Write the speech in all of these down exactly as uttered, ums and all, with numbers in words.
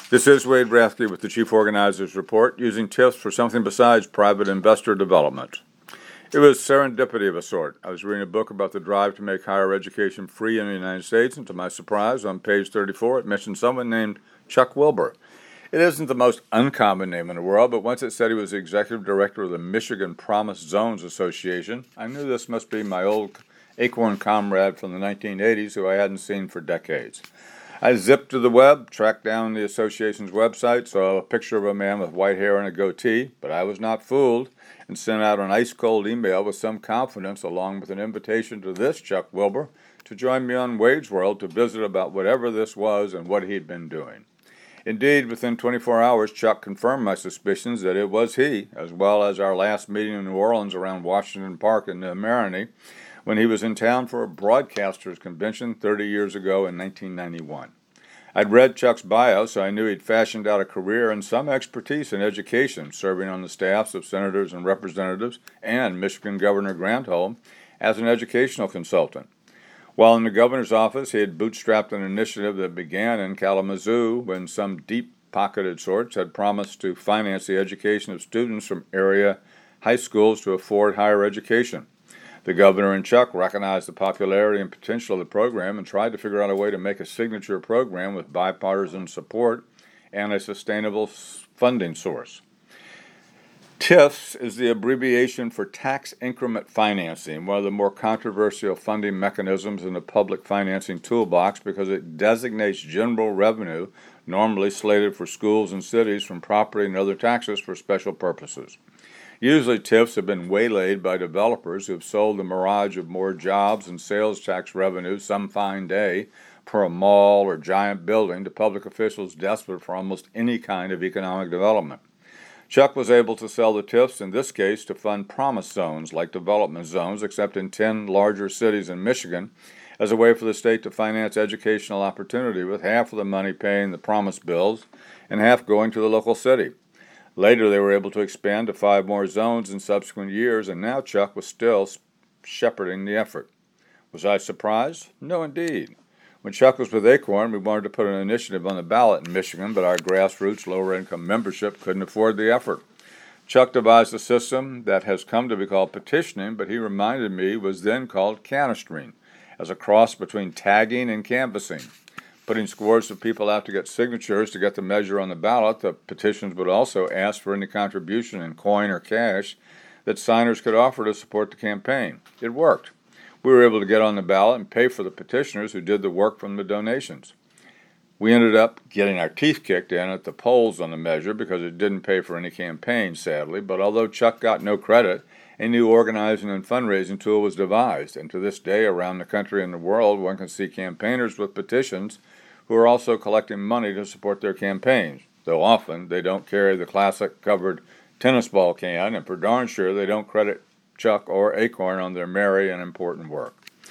This is Wade Rathke with the Chief Organizer's Report, using TIFs for something besides private investor development. It was serendipity of a sort. I was reading a book about the drive to make higher education free in the United States, and to my surprise, on page thirty-four, it mentioned someone named Chuck Wilbur. It isn't the most uncommon name in the world, but once it said he was the executive director of the Michigan Promise Zones Association, I knew this must be my old Acorn comrade from the nineteen eighties who I hadn't seen for decades. I zipped to the web, tracked down the association's website, saw a picture of a man with white hair and a goatee, but I was not fooled, and sent out an ice-cold email with some confidence along with an invitation to this Chuck Wilbur to join me on Wade's World to visit about whatever this was and what he'd been doing. Indeed, within twenty-four hours, Chuck confirmed my suspicions that it was he, as well as our last meeting in New Orleans around Washington Park in the Marigny, when he was in town for a broadcasters convention thirty years ago in nineteen ninety-one. I'd read Chuck's bio, so I knew he'd fashioned out a career and some expertise in education, serving on the staffs of senators and representatives and Michigan Governor Granholm as an educational consultant. While in the governor's office, he had bootstrapped an initiative that began in Kalamazoo when some deep-pocketed sorts had promised to finance the education of students from area high schools to afford higher education. The governor and Chuck recognized the popularity and potential of the program and tried to figure out a way to make a signature program with bipartisan support and a sustainable funding source. TIFs is the abbreviation for tax increment financing, one of the more controversial funding mechanisms in the public financing toolbox because it designates general revenue normally slated for schools and cities from property and other taxes for special purposes. Usually TIFs have been waylaid by developers who have sold the mirage of more jobs and sales tax revenue some fine day per a mall or giant building to public officials desperate for almost any kind of economic development. Chuck was able to sell the TIFs, in this case, to fund promise zones like development zones, except in ten larger cities in Michigan, as a way for the state to finance educational opportunity, with half of the money paying the promise bills and half going to the local city. Later, they were able to expand to five more zones in subsequent years, and now Chuck was still shepherding the effort. Was I surprised? No, indeed. When Chuck was with Acorn, we wanted to put an initiative on the ballot in Michigan, but our grassroots, lower-income membership couldn't afford the effort. Chuck devised a system that has come to be called petitioning, but he reminded me was then called canistering, as a cross between tagging and canvassing. Putting scores of people out to get signatures to get the measure on the ballot, the petitions would also ask for any contribution in coin or cash that signers could offer to support the campaign. It worked. We were able to get on the ballot and pay for the petitioners who did the work from the donations. We ended up getting our teeth kicked in at the polls on the measure because it didn't pay for any campaign, sadly, but although Chuck got no credit, a new organizing and fundraising tool was devised, and to this day around the country and the world one can see campaigners with petitions who are also collecting money to support their campaigns, though often they don't carry the classic covered tennis ball can, and for darn sure they don't credit Chuck or Acorn on their merry and important work.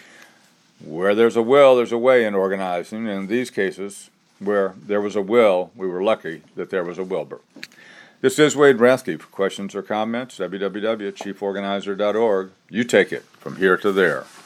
Where there's a will, there's a way in organizing, and in these cases, where there was a will, we were lucky that there was a Wilbur. This is Wade Rathke. For questions or comments, w w w dot chief organizer dot org. You take it from here to there.